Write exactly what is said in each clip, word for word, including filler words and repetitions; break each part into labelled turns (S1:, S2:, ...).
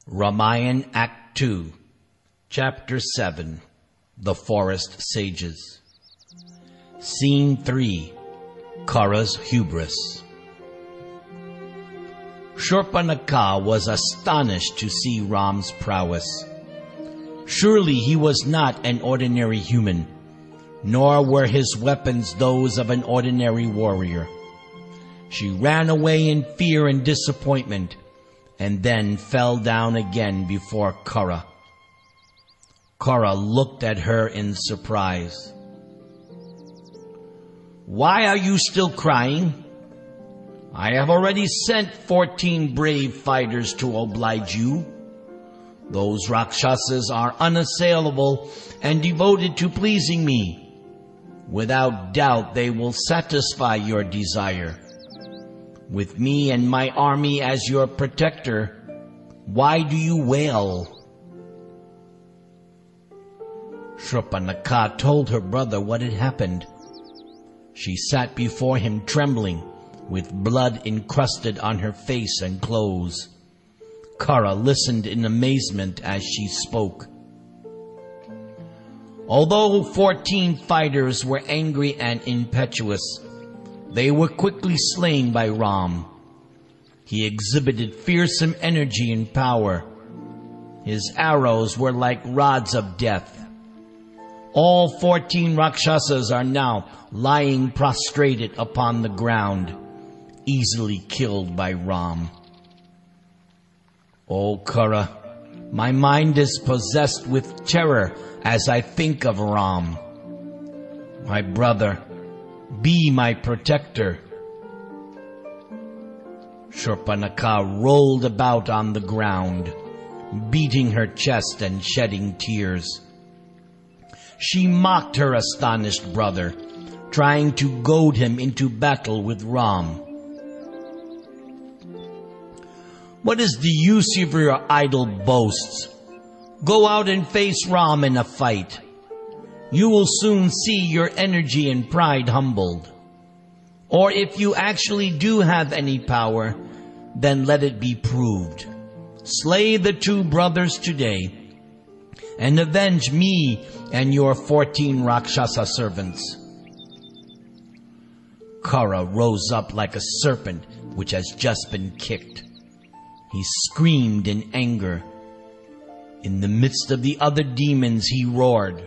S1: Ramayan Act two, Chapter seven, The Forest Sages. Scene three, Khara's Hubris. Shurpanakha was astonished to see Ram's prowess. Surely he was not an ordinary human, nor were his weapons those of an ordinary warrior. She ran away in fear and disappointment, and then fell down again before Khara. Khara looked at her in surprise. "Why are you still crying? I have already sent fourteen brave fighters to oblige you. Those Rakshasas are unassailable and devoted to pleasing me. Without doubt they will satisfy your desire. With me and my army as your protector, why do you wail?" Shurpanakha told her brother what had happened. She sat before him trembling, with blood encrusted on her face and clothes. Khara listened in amazement as she spoke. Although fourteen fighters were angry and impetuous, they were quickly slain by Ram. He exhibited fearsome energy and power. His arrows were like rods of death. All fourteen Rakshasas are now lying prostrated upon the ground, easily killed by Ram. "O Khara, my mind is possessed with terror as I think of Ram. My brother, be my protector." Shurpanakha rolled about on the ground, beating her chest and shedding tears. She mocked her astonished brother, trying to goad him into battle with Ram. "What is the use of your idle boasts? Go out and face Ram in a fight. You will soon see your energy and pride humbled. Or if you actually do have any power, then let it be proved. Slay the two brothers today, and avenge me and your fourteen Rakshasa servants." Khara rose up like a serpent which has just been kicked. He screamed in anger. In the midst of the other demons he roared,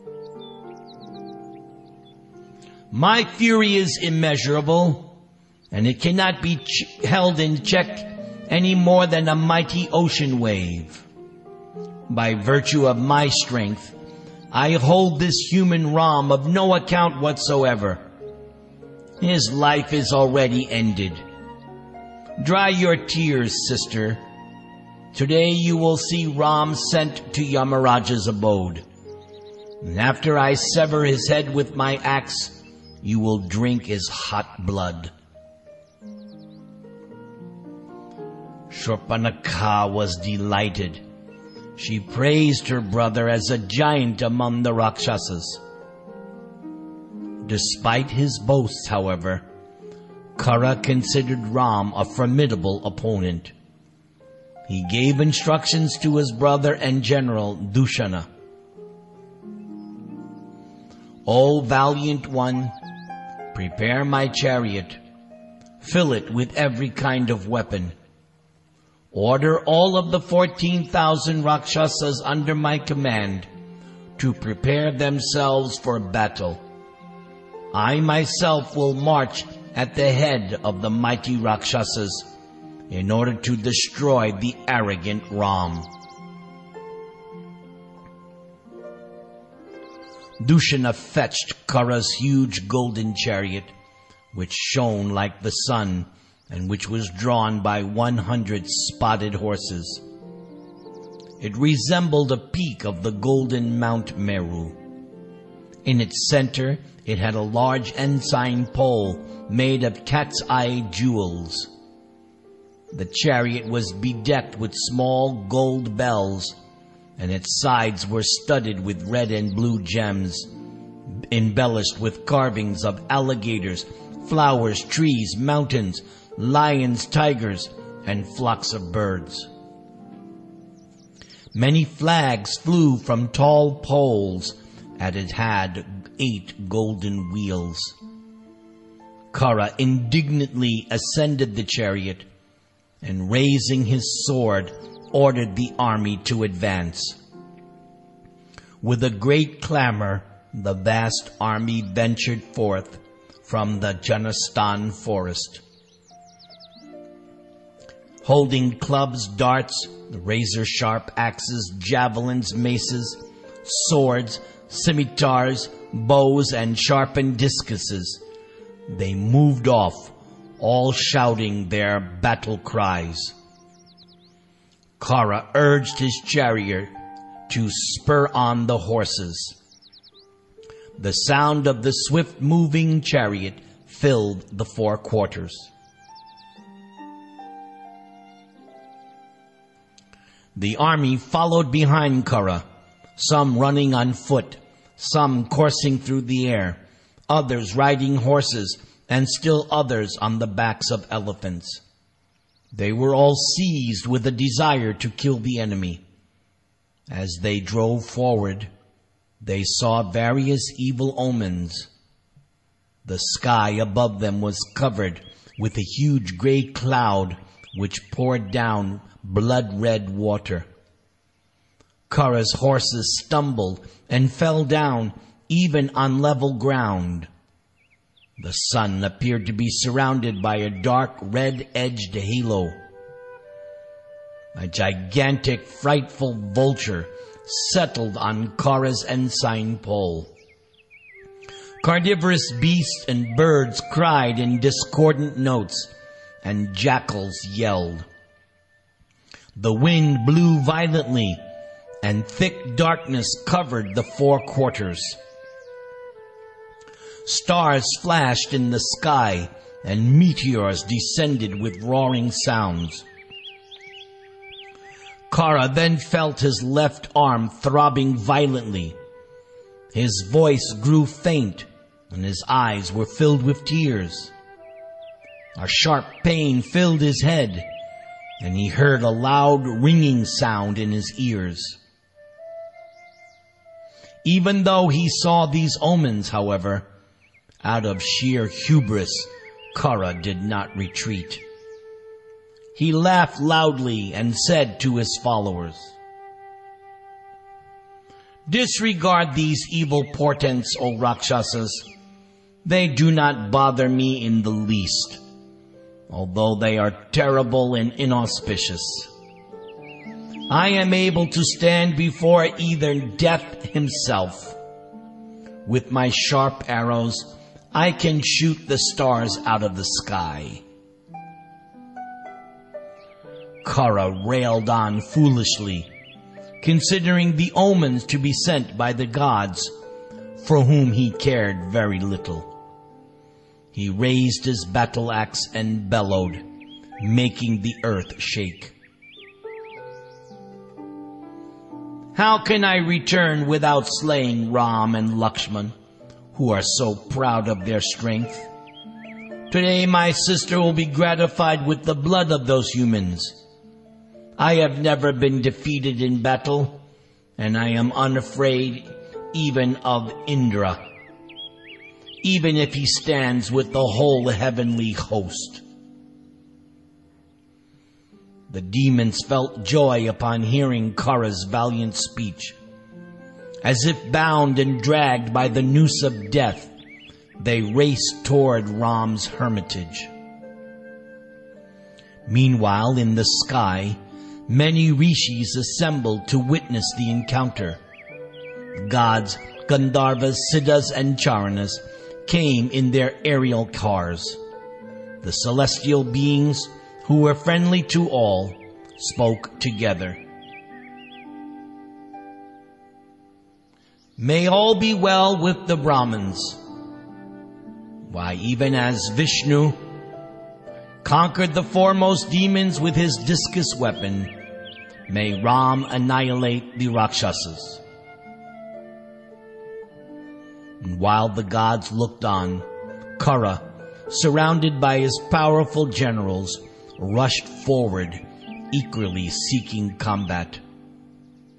S1: "My fury is immeasurable, and it cannot be ch- held in check any more than a mighty ocean wave. By virtue of my strength, I hold this human Ram of no account whatsoever. His life is already ended. Dry your tears, sister. Today you will see Ram sent to Yamaraja's abode. And after I sever his head with my axe, you will drink his hot blood." Shurpanakha was delighted. She praised her brother as a giant among the Rakshasas. Despite his boasts, however, Khara considered Ram a formidable opponent. He gave instructions to his brother and general Dushana. "O valiant one, prepare my chariot. Fill it with every kind of weapon. Order all of the fourteen thousand Rakshasas under my command to prepare themselves for battle. I myself will march at the head of the mighty Rakshasas in order to destroy the arrogant Ram." Dushana fetched Khara's huge golden chariot, which shone like the sun and which was drawn by one hundred spotted horses. It resembled a peak of the golden Mount Meru. In its center, it had a large ensign pole made of cat's eye jewels. The chariot was bedecked with small gold bells, and its sides were studded with red and blue gems, embellished with carvings of alligators, flowers, trees, mountains, lions, tigers, and flocks of birds. Many flags flew from tall poles, and it had eight golden wheels. Kara indignantly ascended the chariot, and raising his sword, ordered the army to advance. With a great clamor, the vast army ventured forth from the Janastan forest. Holding clubs, darts, razor-sharp axes, javelins, maces, swords, scimitars, bows, and sharpened discuses, they moved off, all shouting their battle cries. Kara urged his chariot to spur on the horses. The sound of the swift-moving chariot filled the four quarters. The army followed behind Kara, some running on foot, some coursing through the air, others riding horses, and still others on the backs of elephants. They were all seized with a desire to kill the enemy. As they drove forward, they saw various evil omens. The sky above them was covered with a huge gray cloud which poured down blood-red water. Kara's horses stumbled and fell down even on level ground. The sun appeared to be surrounded by a dark red-edged halo. A gigantic, frightful vulture settled on Kara's ensign pole. Carnivorous beasts and birds cried in discordant notes, and jackals yelled. The wind blew violently, and thick darkness covered the four quarters. Stars flashed in the sky, and meteors descended with roaring sounds. Kara then felt his left arm throbbing violently. His voice grew faint, and his eyes were filled with tears. A sharp pain filled his head, and he heard a loud ringing sound in his ears. Even though he saw these omens, however, out of sheer hubris, Kara did not retreat. He laughed loudly and said to his followers, "Disregard these evil portents, O Rakshasas. They do not bother me in the least, although they are terrible and inauspicious. I am able to stand before either death himself. With my sharp arrows, I can shoot the stars out of the sky." Kara railed on foolishly, considering the omens to be sent by the gods, for whom he cared very little. He raised his battle axe and bellowed, making the earth shake. "How can I return without slaying Ram and Lakshman, who are so proud of their strength? Today my sister will be gratified with the blood of those humans. I have never been defeated in battle, and I am unafraid even of Indra, even if he stands with the whole heavenly host." The demons felt joy upon hearing Kara's valiant speech. As if bound and dragged by the noose of death, they raced toward Ram's hermitage. Meanwhile, in the sky, many rishis assembled to witness the encounter. Gods, Gandharvas, Siddhas, and Charanas came in their aerial cars. The celestial beings, who were friendly to all, spoke together. "May all be well with the Brahmins. Why, even as Vishnu conquered the foremost demons with his discus weapon, may Ram annihilate the Rakshasas." And while the gods looked on, Kara, surrounded by his powerful generals, rushed forward, eagerly seeking combat.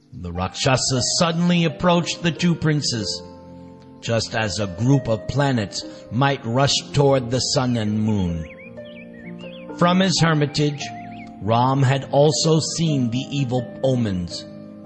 S1: The Rakshasas suddenly approached the two princes, just as a group of planets might rush toward the sun and moon. From his hermitage, Ram had also seen the evil omens.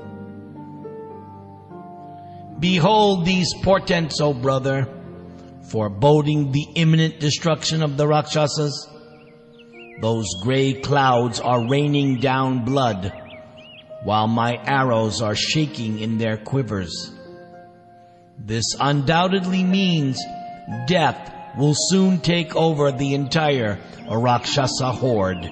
S1: "Behold these portents, O brother, foreboding the imminent destruction of the Rakshasas. Those gray clouds are raining down blood, while my arrows are shaking in their quivers. This undoubtedly means death will soon take over the entire Rakshasa horde."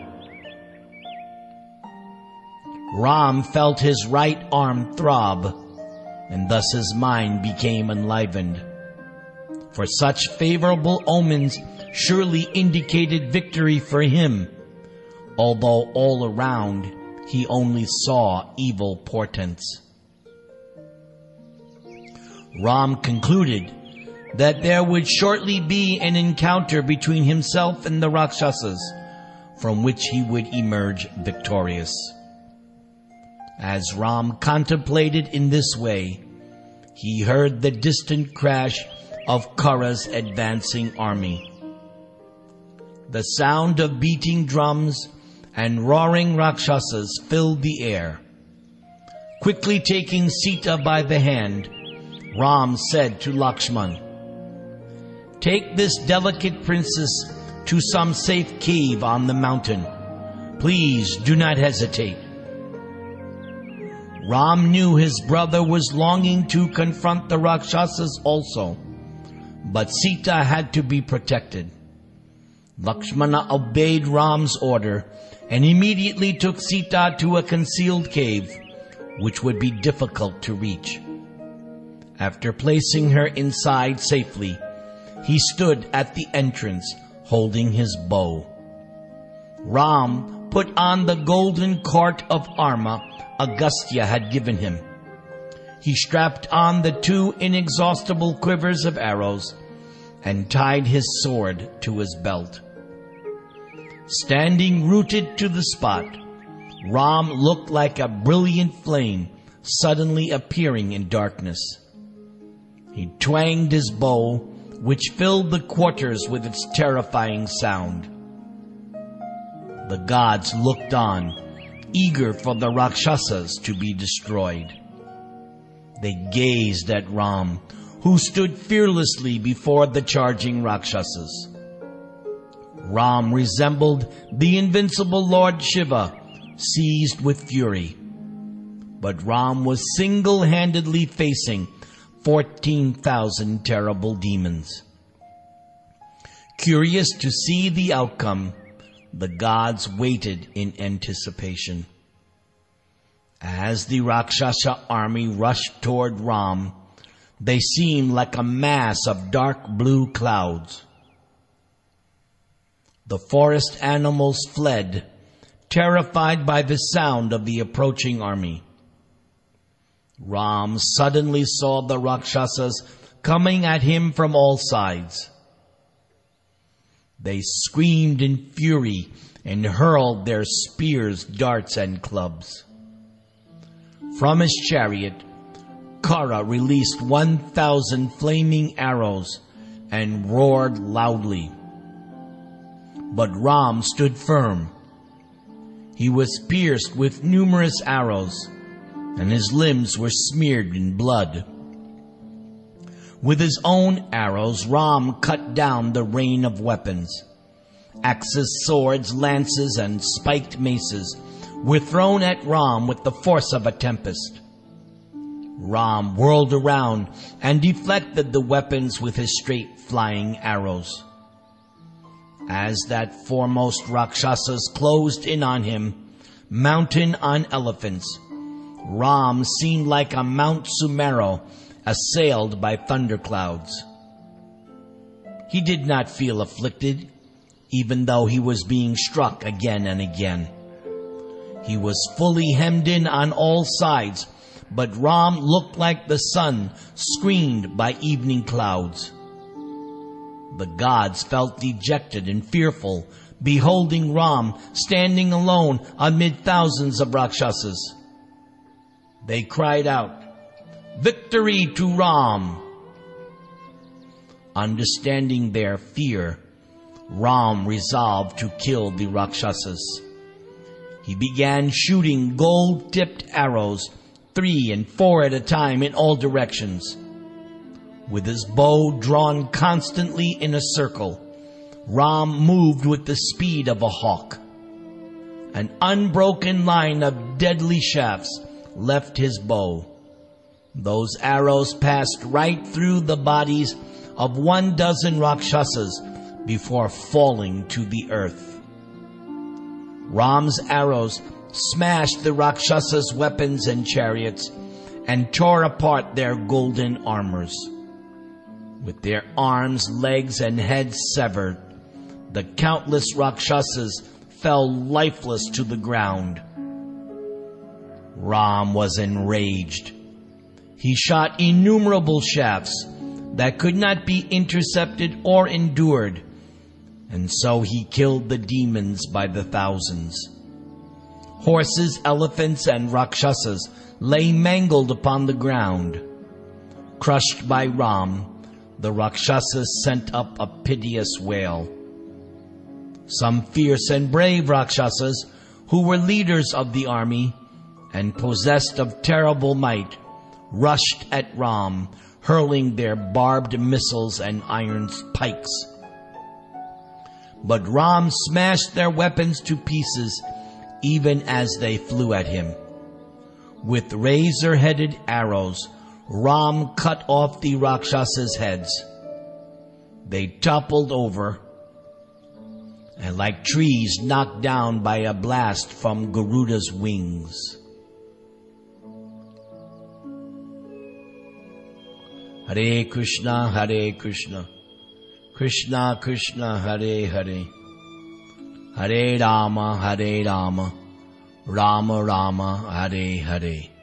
S1: Ram felt his right arm throb, and thus his mind became enlivened. For such favorable omens surely indicated victory for him, although all around he only saw evil portents. Ram concluded that there would shortly be an encounter between himself and the Rakshasas, from which he would emerge victorious. As Ram contemplated in this way, he heard the distant crash of Kara's advancing army. The sound of beating drums and roaring Rakshasas filled the air. Quickly taking Sita by the hand, Ram said to Lakshman, "Take this delicate princess to some safe cave on the mountain. Please do not hesitate." Ram knew his brother was longing to confront the Rakshasas also, but Sita had to be protected. Lakshmana obeyed Ram's order and immediately took Sita to a concealed cave, which would be difficult to reach. After placing her inside safely, he stood at the entrance holding his bow. Ram put on the golden coat of armor Agastya had given him. He strapped on the two inexhaustible quivers of arrows and tied his sword to his belt. Standing rooted to the spot, Ram looked like a brilliant flame suddenly appearing in darkness. He twanged his bow, which filled the quarters with its terrifying sound. The gods looked on, eager for the Rakshasas to be destroyed. They gazed at Ram, who stood fearlessly before the charging Rakshasas. Ram resembled the invincible Lord Shiva, seized with fury. But Ram was single-handedly facing fourteen thousand terrible demons. Curious to see the outcome, the gods waited in anticipation. As the Rakshasa army rushed toward Ram, they seemed like a mass of dark blue clouds. The forest animals fled, terrified by the sound of the approaching army. Ram suddenly saw the Rakshasas coming at him from all sides. They screamed in fury and hurled their spears, darts, and clubs. From his chariot, Kara released one thousand flaming arrows and roared loudly. But Ram stood firm. He was pierced with numerous arrows, and his limbs were smeared in blood. With his own arrows, Ram cut down the rain of weapons. Axes, swords, lances, and spiked maces were thrown at Ram with the force of a tempest. Ram whirled around and deflected the weapons with his straight flying arrows. As that foremost Rakshasas closed in on him, mounted on elephants, Ram seemed like a Mount Sumeru assailed by thunderclouds. He did not feel afflicted, even though he was being struck again and again. He was fully hemmed in on all sides, but Ram looked like the sun screened by evening clouds. The gods felt dejected and fearful, beholding Ram standing alone amid thousands of Rakshasas. they cried out, "Victory to Ram!" Understanding their fear, Ram resolved to kill the Rakshasas. He began shooting gold-tipped arrows, three and four at a time in all directions. With his bow drawn constantly in a circle, Ram moved with the speed of a hawk. An unbroken line of deadly shafts left his bow. Those arrows passed right through the bodies of one dozen Rakshasas before falling to the earth. Ram's arrows smashed the Rakshasas' weapons and chariots and tore apart their golden armors. With their arms, legs, and heads severed, the countless Rakshasas fell lifeless to the ground. Ram was enraged. He shot innumerable shafts that could not be intercepted or endured, and so he killed the demons by the thousands. Horses, elephants, and Rakshasas lay mangled upon the ground. Crushed by Ram, the Rakshasas sent up a piteous wail. Some fierce and brave Rakshasas, who were leaders of the army and possessed of terrible might, rushed at Ram, hurling their barbed missiles and iron pikes. But Ram smashed their weapons to pieces even as they flew at him. With razor-headed arrows, Ram cut off the Rakshasas' heads. They toppled over, and like trees knocked down by a blast from Garuda's wings. Hare Krishna, Hare Krishna, Krishna Krishna, Hare Hare, Hare Rama, Hare Rama, Rama Rama, Hare Hare.